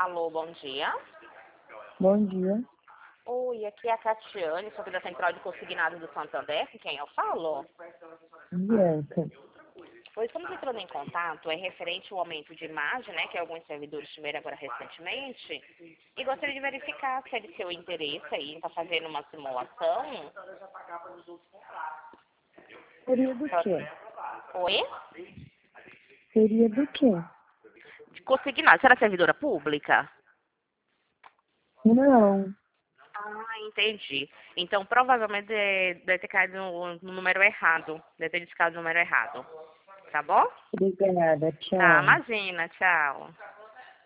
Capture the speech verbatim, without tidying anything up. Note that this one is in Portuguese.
Alô, bom dia. Bom dia. Oi, aqui é a Catiane, sou aqui da Central de Consignados do Santander, com quem eu falo? Bianca. Pois estamos entrando em contato, é referente ao aumento de imagem, né, que alguns servidores tiveram agora recentemente, e gostaria de verificar se é de seu interesse aí em estar fazendo uma simulação. Seria do quê? Oi? Seria do quê? De consignado, você era servidora pública? Não. Ah, entendi. Então, provavelmente eh, deve ter caído no, no número errado. Deve ter discado o número errado. Tá bom? Obrigada. Tá, Tchau. imagina. Tchau.